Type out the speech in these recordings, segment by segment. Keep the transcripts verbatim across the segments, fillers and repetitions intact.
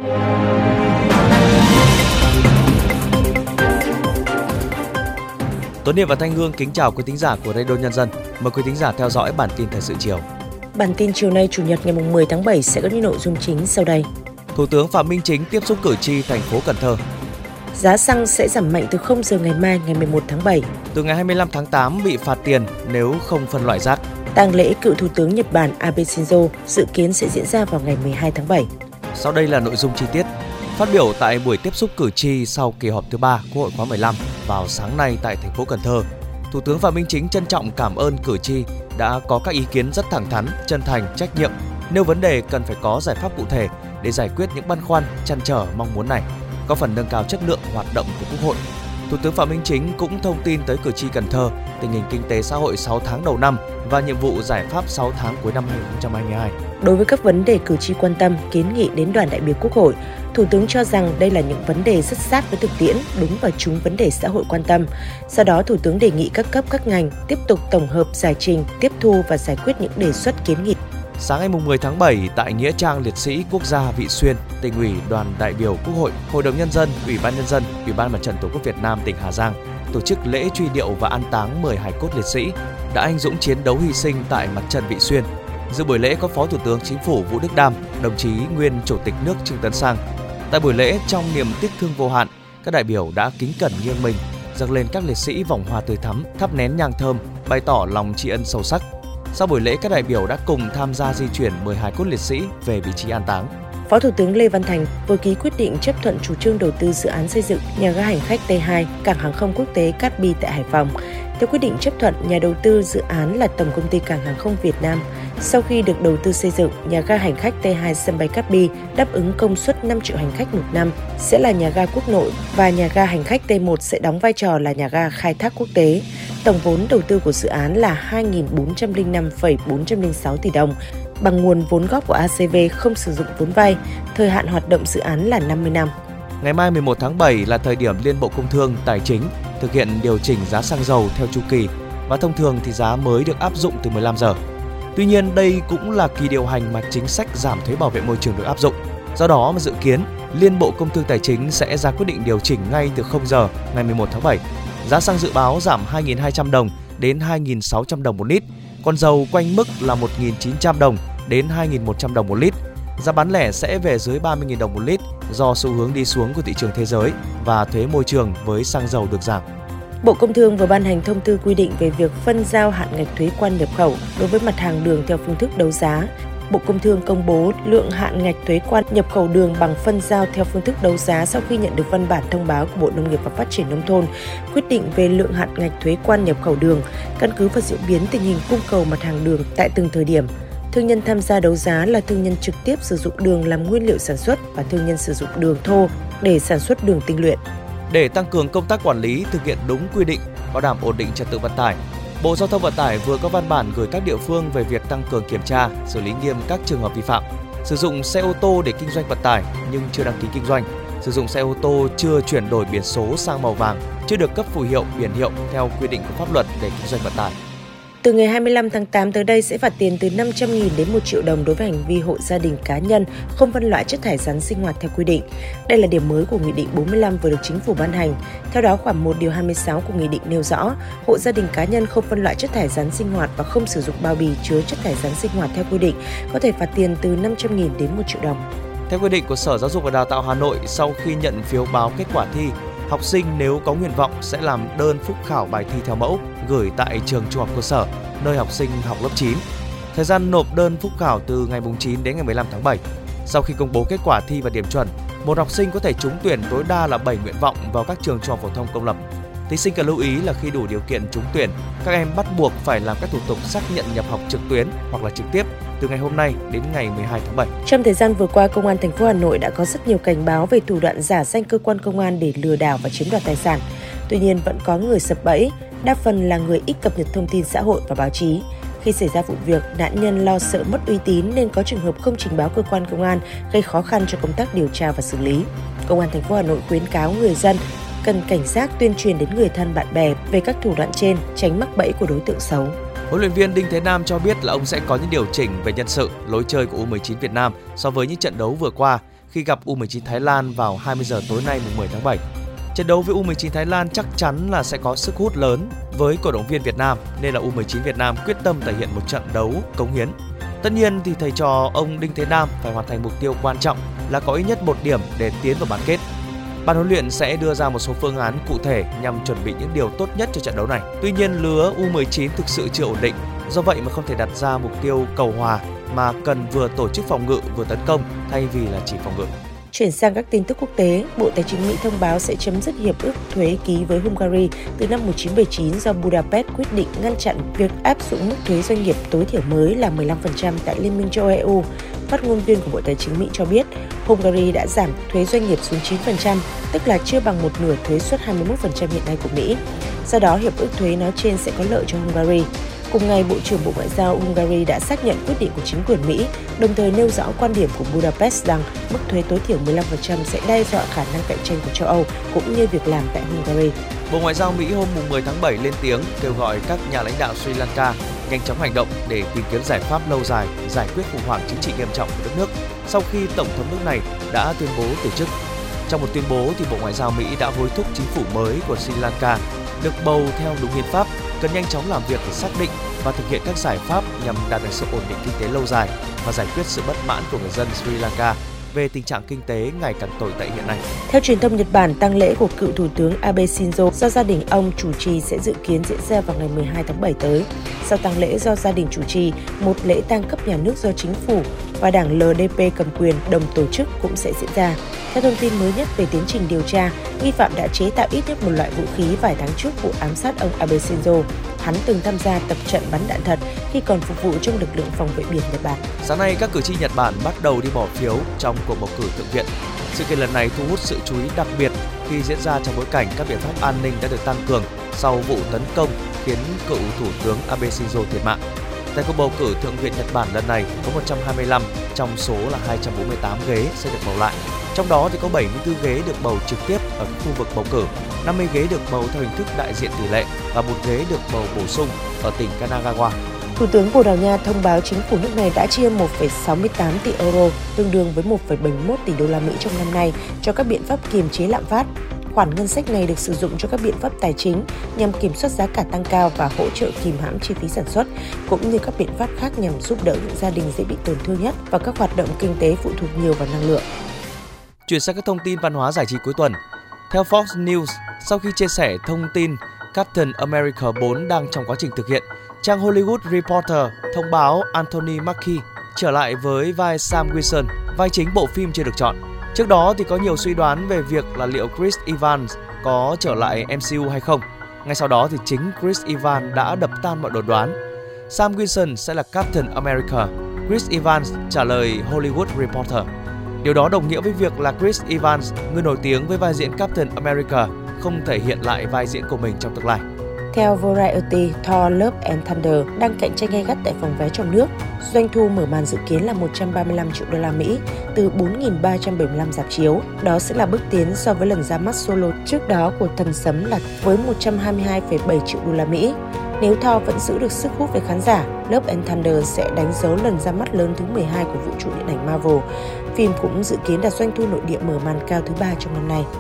Tuấn Hiệp và Thanh Hương kính chào quý thính giả của Radio Nhân dân. Mời quý thính giả theo dõi bản tin thời sự chiều. Bản tin chiều nay Chủ nhật ngày mười tháng bảy sẽ có những nội dung chính sau đây. Thủ tướng Phạm Minh Chính tiếp xúc cử tri thành phố Cần Thơ. Giá xăng sẽ giảm mạnh từ không giờ ngày mai ngày mười một tháng bảy. Từ ngày hai mươi lăm tháng tám bị phạt tiền nếu không phân loại rác. Tang lễ cựu Thủ tướng Nhật Bản Abe Shinzo dự kiến sẽ diễn ra vào ngày mười hai tháng bảy. Sau đây là nội dung chi tiết. Phát biểu tại buổi tiếp xúc cử tri sau kỳ họp thứ ba Quốc hội khóa mười lăm vào sáng nay tại thành phố Cần Thơ, Thủ tướng Phạm Minh Chính trân trọng cảm ơn cử tri đã có các ý kiến rất thẳng thắn, chân thành, trách nhiệm, nêu vấn đề cần phải có giải pháp cụ thể để giải quyết những băn khoăn, trăn trở mong muốn này, có phần nâng cao chất lượng hoạt động của Quốc hội. Thủ tướng Phạm Minh Chính cũng thông tin tới cử tri Cần Thơ tình hình kinh tế xã hội sáu tháng đầu năm và nhiệm vụ giải pháp sáu tháng cuối năm hai không hai hai. Đối với các vấn đề cử tri quan tâm, kiến nghị đến đoàn đại biểu Quốc hội, Thủ tướng cho rằng đây là những vấn đề rất sát với thực tiễn, đúng và trúng vấn đề xã hội quan tâm. Do đó, Thủ tướng đề nghị các cấp các ngành tiếp tục tổng hợp giải trình, tiếp thu và giải quyết những đề xuất kiến nghị. Sáng ngày mười tháng bảy tại Nghĩa trang Liệt sĩ Quốc gia Vị Xuyên, Tỉnh ủy, Đoàn đại biểu Quốc hội, Hội đồng Nhân dân, Ủy ban Nhân dân, Ủy ban Mặt trận Tổ quốc Việt Nam tỉnh Hà Giang tổ chức lễ truy điệu và an táng mười hài cốt liệt sĩ đã anh dũng chiến đấu hy sinh tại mặt trận Vị Xuyên. Dự buổi lễ có Phó Thủ tướng Chính phủ Vũ Đức Đam, đồng chí nguyên Chủ tịch nước Trương Tấn Sang. Tại buổi lễ, trong niềm tiếc thương vô hạn, các đại biểu đã kính cẩn nghiêng mình, dâng lên các liệt sĩ vòng hoa tươi thắm, thắp nén nhang thơm, bày tỏ lòng tri ân sâu sắc. Sau buổi lễ, các đại biểu đã cùng tham gia di chuyển mười hài cốt liệt sĩ về vị trí an táng. Phó Thủ tướng Lê Văn Thành vừa ký quyết định chấp thuận chủ trương đầu tư dự án xây dựng nhà ga hành khách T hai, cảng hàng không quốc tế Cát Bi tại Hải Phòng. Theo quyết định chấp thuận, nhà đầu tư dự án là Tổng công ty Cảng hàng không Việt Nam. Sau khi được đầu tư xây dựng, nhà ga hành khách T hai sân bay Cát Bi đáp ứng công suất năm triệu hành khách một năm, sẽ là nhà ga quốc nội và nhà ga hành khách T một sẽ đóng vai trò là nhà ga khai thác quốc tế. Tổng vốn đầu tư của dự án là hai nghìn bốn trăm lẻ năm phẩy bốn trăm lẻ sáu tỷ đồng, bằng nguồn vốn góp của a xê vê không sử dụng vốn vay, thời hạn hoạt động dự án là năm mươi năm. Ngày mai mười một tháng bảy là thời điểm Liên Bộ Công Thương, Tài chính thực hiện điều chỉnh giá xăng dầu theo chu kỳ và thông thường thì giá mới được áp dụng từ mười lăm giờ. Tuy nhiên, đây cũng là kỳ điều hành mà chính sách giảm thuế bảo vệ môi trường được áp dụng. Do đó mà dự kiến Liên Bộ Công Thương Tài chính sẽ ra quyết định điều chỉnh ngay từ không giờ ngày mười một tháng bảy. Giá xăng dự báo giảm hai nghìn hai trăm đồng đến hai nghìn sáu trăm đồng một lít, còn dầu quanh mức là một nghìn chín trăm đồng đến hai nghìn một trăm đồng một lít. Giá bán lẻ sẽ về dưới ba mươi nghìn đồng một lít do xu hướng đi xuống của thị trường thế giới và thuế môi trường với xăng dầu được giảm. Bộ Công Thương vừa ban hành thông tư quy định về việc phân giao hạn ngạch thuế quan nhập khẩu đối với mặt hàng đường theo phương thức đấu giá. Bộ Công Thương công bố lượng hạn ngạch thuế quan nhập khẩu đường bằng phân giao theo phương thức đấu giá sau khi nhận được văn bản thông báo của Bộ Nông nghiệp và Phát triển Nông thôn quyết định về lượng hạn ngạch thuế quan nhập khẩu đường, căn cứ vào diễn biến tình hình cung cầu mặt hàng đường tại từng thời điểm. Thương nhân tham gia đấu giá là thương nhân trực tiếp sử dụng đường làm nguyên liệu sản xuất và thương nhân sử dụng đường thô để sản xuất đường tinh luyện. Để tăng cường công tác quản lý, thực hiện đúng quy định, bảo đảm ổn định trật tự vận tải, Bộ Giao thông Vận tải vừa có văn bản gửi các địa phương về việc tăng cường kiểm tra, xử lý nghiêm các trường hợp vi phạm. Sử dụng xe ô tô để kinh doanh vận tải nhưng chưa đăng ký kinh doanh, sử dụng xe ô tô chưa chuyển đổi biển số sang màu vàng, chưa được cấp phù hiệu, biển hiệu theo quy định của pháp luật để kinh doanh vận tải. Từ ngày hai mươi lăm tháng tám tới đây sẽ phạt tiền từ năm trăm nghìn đến một triệu đồng đối với hành vi hộ gia đình cá nhân không phân loại chất thải rắn sinh hoạt theo quy định. Đây là điểm mới của Nghị định bốn mươi lăm vừa được Chính phủ ban hành. Theo đó, khoản một điều hai mươi sáu của Nghị định nêu rõ, hộ gia đình cá nhân không phân loại chất thải rắn sinh hoạt và không sử dụng bao bì chứa chất thải rắn sinh hoạt theo quy định có thể phạt tiền từ năm trăm nghìn đến một triệu đồng. Theo quy định của Sở Giáo dục và Đào tạo Hà Nội, sau khi nhận phiếu báo kết quả thi, học sinh nếu có nguyện vọng sẽ làm đơn phúc khảo bài thi theo mẫu gửi tại trường trung học cơ sở nơi học sinh học lớp chín. Thời gian nộp đơn phúc khảo từ ngày chín đến ngày mười lăm tháng bảy. Sau khi công bố kết quả thi và điểm chuẩn, một học sinh có thể trúng tuyển tối đa là bảy nguyện vọng vào các trường trung học phổ thông công lập. Thí sinh cần lưu ý là khi đủ điều kiện trúng tuyển, các em bắt buộc phải làm các thủ tục xác nhận nhập học trực tuyến hoặc là trực tiếp từ ngày hôm nay đến ngày mười hai tháng bảy. Trong thời gian vừa qua, Công an thành phố Hà Nội đã có rất nhiều cảnh báo về thủ đoạn giả danh cơ quan công an để lừa đảo và chiếm đoạt tài sản. Tuy nhiên, vẫn có người sập bẫy, đa phần là người ít cập nhật thông tin xã hội và báo chí. Khi xảy ra vụ việc, nạn nhân lo sợ mất uy tín nên có trường hợp không trình báo cơ quan công an, gây khó khăn cho công tác điều tra và xử lý. Công an thành phố Hà Nội khuyến cáo người dân cần cảnh giác tuyên truyền đến người thân bạn bè về các thủ đoạn trên, tránh mắc bẫy của đối tượng xấu. Huấn luyện viên Đinh Thế Nam cho biết là ông sẽ có những điều chỉnh về nhân sự, lối chơi của U mười chín Việt Nam so với những trận đấu vừa qua khi gặp u mười chín Thái Lan vào hai mươi giờ tối nay mùng mười tháng bảy. Trận đấu với u mười chín Thái Lan chắc chắn là sẽ có sức hút lớn với cổ động viên Việt Nam, nên là u mười chín Việt Nam quyết tâm thể hiện một trận đấu cống hiến. Tất nhiên thì thầy trò ông Đinh Thế Nam phải hoàn thành mục tiêu quan trọng là có ít nhất một điểm để tiến vào bán kết. Ban huấn luyện sẽ đưa ra một số phương án cụ thể nhằm chuẩn bị những điều tốt nhất cho trận đấu này. Tuy nhiên, lứa u mười chín thực sự chưa ổn định, do vậy mà không thể đặt ra mục tiêu cầu hòa mà cần vừa tổ chức phòng ngự vừa tấn công thay vì là chỉ phòng ngự. Chuyển sang các tin tức quốc tế, Bộ Tài chính Mỹ thông báo sẽ chấm dứt hiệp ước thuế ký với Hungary từ năm một nghìn chín trăm bảy mươi chín do Budapest quyết định ngăn chặn việc áp dụng mức thuế doanh nghiệp tối thiểu mới là mười lăm phần trăm tại Liên minh châu Âu E U. Phát ngôn viên của Bộ Tài chính Mỹ cho biết, Hungary đã giảm thuế doanh nghiệp xuống chín phần trăm, tức là chưa bằng một nửa thuế suất hai mươi mốt phần trăm hiện nay của Mỹ. Do đó, hiệp ước thuế nói trên sẽ có lợi cho Hungary. Cùng ngày, Bộ trưởng Bộ Ngoại giao Hungary đã xác nhận quyết định của chính quyền Mỹ, đồng thời nêu rõ quan điểm của Budapest rằng mức thuế tối thiểu mười lăm phần trăm sẽ đe dọa khả năng cạnh tranh của châu Âu cũng như việc làm tại Hungary. Bộ Ngoại giao Mỹ hôm mười tháng bảy lên tiếng kêu gọi các nhà lãnh đạo Sri Lanka nhanh chóng hành động để tìm kiếm giải pháp lâu dài giải quyết khủng hoảng chính trị nghiêm trọng của đất nước sau khi Tổng thống nước này đã tuyên bố từ chức. Trong một tuyên bố, thì Bộ Ngoại giao Mỹ đã hối thúc chính phủ mới của Sri Lanka được bầu theo đúng hiến pháp cần nhanh chóng làm việc để xác định và thực hiện các giải pháp nhằm đạt được sự ổn định kinh tế lâu dài và giải quyết sự bất mãn của người dân Sri Lanka về tình trạng kinh tế ngày càng tồi tệ hiện nay. Theo truyền thông Nhật Bản, tang lễ của cựu Thủ tướng Abe Shinzo do gia đình ông chủ trì sẽ dự kiến diễn ra vào ngày mười hai tháng bảy tới. Sau tang lễ do gia đình chủ trì, một lễ tang cấp nhà nước do chính phủ và đảng lờ đê pê cầm quyền đồng tổ chức cũng sẽ diễn ra. Theo thông tin mới nhất về tiến trình điều tra, nghi phạm đã chế tạo ít nhất một loại vũ khí vài tháng trước vụ ám sát ông Abe Shinzo. Hắn từng tham gia tập trận bắn đạn thật khi còn phục vụ trong lực lượng phòng vệ biển Nhật Bản. Sáng nay, các cử tri Nhật Bản bắt đầu đi bỏ phiếu trong cuộc bầu cử thượng viện. Sự kiện lần này thu hút sự chú ý đặc biệt khi diễn ra trong bối cảnh các biện pháp an ninh đã được tăng cường sau vụ tấn công khiến cựu Thủ tướng Abe Shinzo thiệt mạng. Tại cuộc bầu cử thượng viện Nhật Bản lần này có một trăm hai mươi lăm trong số là hai trăm bốn mươi tám ghế sẽ được bầu lại. Trong đó thì có bảy mươi tư ghế được bầu trực tiếp ở khu vực bầu cử, năm mươi ghế được bầu theo hình thức đại diện tỷ lệ và một ghế được bầu bổ sung ở tỉnh Kanagawa. Thủ tướng Bồ Đào Nha thông báo chính phủ nước này đã chia một phẩy sáu mươi tám tỷ euro, tương đương với một phẩy bảy mươi mốt tỷ đô la Mỹ trong năm nay cho các biện pháp kiềm chế lạm phát. Khoản ngân sách này được sử dụng cho các biện pháp tài chính nhằm kiểm soát giá cả tăng cao và hỗ trợ kìm hãm chi phí sản xuất, cũng như các biện pháp khác nhằm giúp đỡ những gia đình dễ bị tổn thương nhất và các hoạt động kinh tế phụ thuộc nhiều vào năng lượng. Chuyển sang các thông tin văn hóa giải trí cuối tuần. Theo Fox News, sau khi chia sẻ thông tin Captain America bốn đang trong quá trình thực hiện, trang Hollywood Reporter thông báo Anthony Mackie trở lại với vai Sam Wilson, vai chính bộ phim chưa được chọn. Trước đó thì có nhiều suy đoán về việc là liệu Chris Evans có trở lại em xê u hay không. Ngay sau đó thì chính Chris Evans đã đập tan mọi đồn đoán. Sam Wilson sẽ là Captain America, Chris Evans trả lời Hollywood Reporter. Điều đó đồng nghĩa với việc là Chris Evans, người nổi tiếng với vai diễn Captain America, không thể hiện lại vai diễn của mình trong tương lai. Theo Variety, Thor Love and Thunder đang cạnh tranh gay gắt tại phòng vé trong nước. Doanh thu mở màn dự kiến là một trăm ba mươi lăm triệu đô la Mỹ từ bốn nghìn ba trăm bảy mươi lăm rạp chiếu. Đó sẽ là bước tiến so với lần ra mắt solo trước đó của Thần Sấm là với một trăm hai mươi hai phẩy bảy triệu đô la Mỹ. Nếu Thor vẫn giữ được sức hút với khán giả, Love and Thunder sẽ đánh dấu lần ra mắt lớn thứ mười hai của vũ trụ điện ảnh Marvel. Phim cũng dự kiến đạt doanh thu nội địa mở màn cao thứ ba trong năm nay.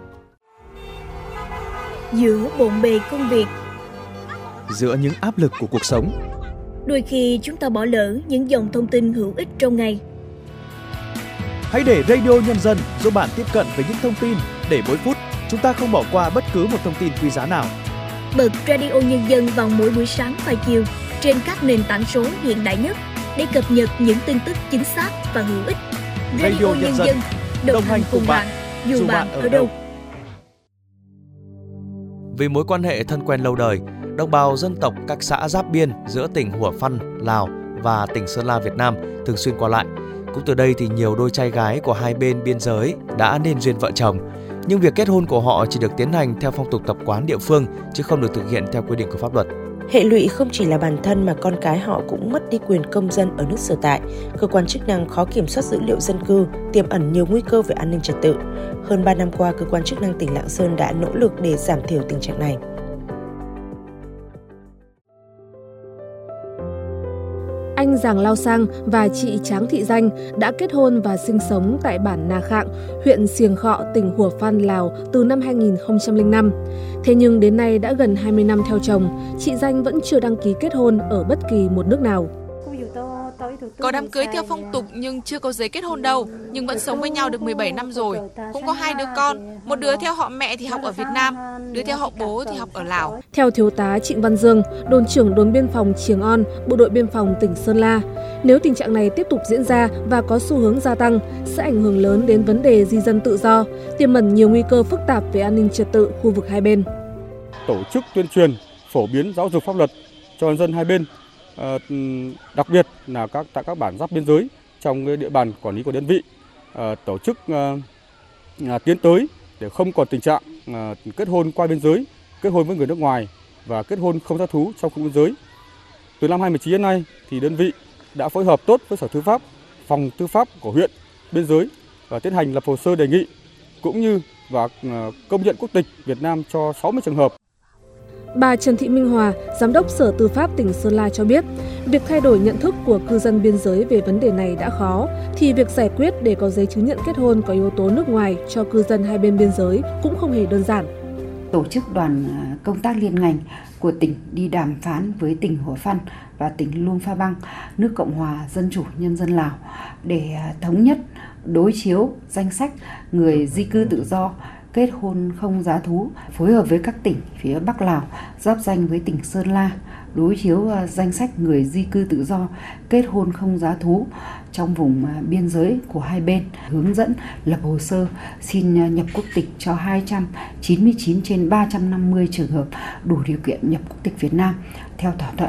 Giữa bộn bề công việc, giữa những áp lực của cuộc sống, đôi khi chúng ta bỏ lỡ những dòng thông tin hữu ích trong ngày. Hãy để Radio Nhân dân giúp bạn tiếp cận với những thông tin để mỗi phút chúng ta không bỏ qua bất cứ một thông tin quý giá nào. Bật Radio Nhân dân vào mỗi buổi sáng và chiều trên các nền tảng số hiện đại nhất để cập nhật những tin tức chính xác và hữu ích. Radio, Radio Nhân, Nhân dân, dân đồng hành cùng bạn, dù, dù bạn ở đâu. Vì mối quan hệ thân quen lâu đời, đồng bào dân tộc các xã giáp biên giữa tỉnh Hủa Phăn, Lào và tỉnh Sơn La, Việt Nam thường xuyên qua lại. Cũng từ đây thì nhiều đôi trai gái của hai bên biên giới đã nên duyên vợ chồng. Nhưng việc kết hôn của họ chỉ được tiến hành theo phong tục tập quán địa phương chứ không được thực hiện theo quy định của pháp luật. Hệ lụy không chỉ là bản thân mà con cái họ cũng mất đi quyền công dân ở nước sở tại. Cơ quan chức năng khó kiểm soát dữ liệu dân cư, tiềm ẩn nhiều nguy cơ về an ninh trật tự. Hơn ba năm qua, cơ quan chức năng tỉnh Lạng Sơn đã nỗ lực để giảm thiểu tình trạng này. Anh anh Giàng Lao Sang và chị Tráng Thị Danh đã kết hôn và sinh sống tại bản Nà Khạng, huyện Siêng Khọ, tỉnh Hủa Phăn, Lào từ năm hai nghìn không trăm lẻ năm. Thế nhưng đến nay đã gần hai mươi năm theo chồng, chị Danh vẫn chưa đăng ký kết hôn ở bất kỳ một nước nào. Có đám cưới theo phong tục nhưng chưa có giấy kết hôn đâu, nhưng vẫn sống với nhau được mười bảy năm rồi. Cũng có hai đứa con, một đứa theo họ mẹ thì học ở Việt Nam, đứa theo họ bố thì học ở Lào. Theo Thiếu tá Trịnh Văn Dương, đồn trưởng đồn biên phòng Triềng On, Bộ đội biên phòng tỉnh Sơn La, nếu tình trạng này tiếp tục diễn ra và có xu hướng gia tăng, sẽ ảnh hưởng lớn đến vấn đề di dân tự do, tiềm ẩn nhiều nguy cơ phức tạp về an ninh trật tự khu vực hai bên. Tổ chức tuyên truyền, phổ biến giáo dục pháp luật cho nhân dân hai bên, À, đặc biệt là các tại các bản giáp biên giới trong địa bàn quản lý của đơn vị, à, tổ chức à, à, tiến tới để không còn tình trạng à, kết hôn qua biên giới, kết hôn với người nước ngoài và kết hôn không giá thú trong khu biên giới. Từ năm hai nghìn không trăm mười chín đến nay thì đơn vị đã phối hợp tốt với Sở Tư pháp, Phòng Tư pháp của huyện biên giới và tiến hành lập hồ sơ đề nghị cũng như và à, công nhận quốc tịch Việt Nam cho sáu mươi trường hợp. Bà Trần Thị Minh Hòa, Giám đốc Sở Tư pháp tỉnh Sơn La cho biết, việc thay đổi nhận thức của cư dân biên giới về vấn đề này đã khó, thì việc giải quyết để có giấy chứng nhận kết hôn có yếu tố nước ngoài cho cư dân hai bên biên giới cũng không hề đơn giản. Tổ chức đoàn công tác liên ngành của tỉnh đi đàm phán với tỉnh Hủa Phăn và tỉnh Luông Pha Băng, nước Cộng hòa Dân chủ Nhân dân Lào để thống nhất đối chiếu danh sách người di cư tự do kết hôn không giá thú, phối hợp với các tỉnh phía Bắc Lào giáp ranh với tỉnh Sơn La đối chiếu danh sách người di cư tự do kết hôn không giá thú trong vùng biên giới của hai bên, hướng dẫn lập hồ sơ xin nhập quốc tịch cho hai trăm chín mươi chín trên ba trăm năm mươi trường hợp đủ điều kiện nhập quốc tịch Việt Nam theo thỏa thuận.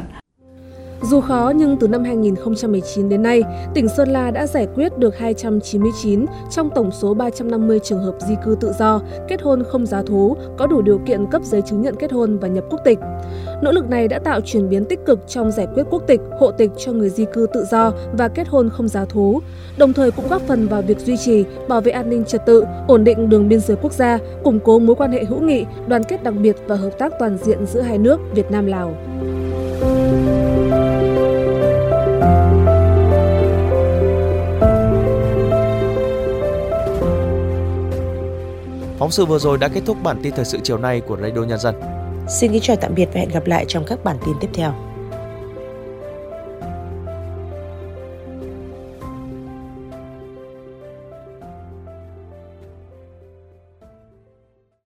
Dù khó nhưng từ năm hai nghìn không trăm mười chín đến nay, tỉnh Sơn La đã giải quyết được hai trăm chín mươi chín trong tổng số ba trăm năm mươi trường hợp di cư tự do, kết hôn không giá thú, có đủ điều kiện cấp giấy chứng nhận kết hôn và nhập quốc tịch. Nỗ lực này đã tạo chuyển biến tích cực trong giải quyết quốc tịch, hộ tịch cho người di cư tự do và kết hôn không giá thú, đồng thời cũng góp phần vào việc duy trì, bảo vệ an ninh trật tự, ổn định đường biên giới quốc gia, củng cố mối quan hệ hữu nghị, đoàn kết đặc biệt và hợp tác toàn diện giữa hai nước Việt Nam-Lào. Phóng sự vừa rồi đã kết thúc bản tin thời sự chiều nay của Radio Nhân dân. Xin kính chào tạm biệt và hẹn gặp lại trong các bản tin tiếp theo.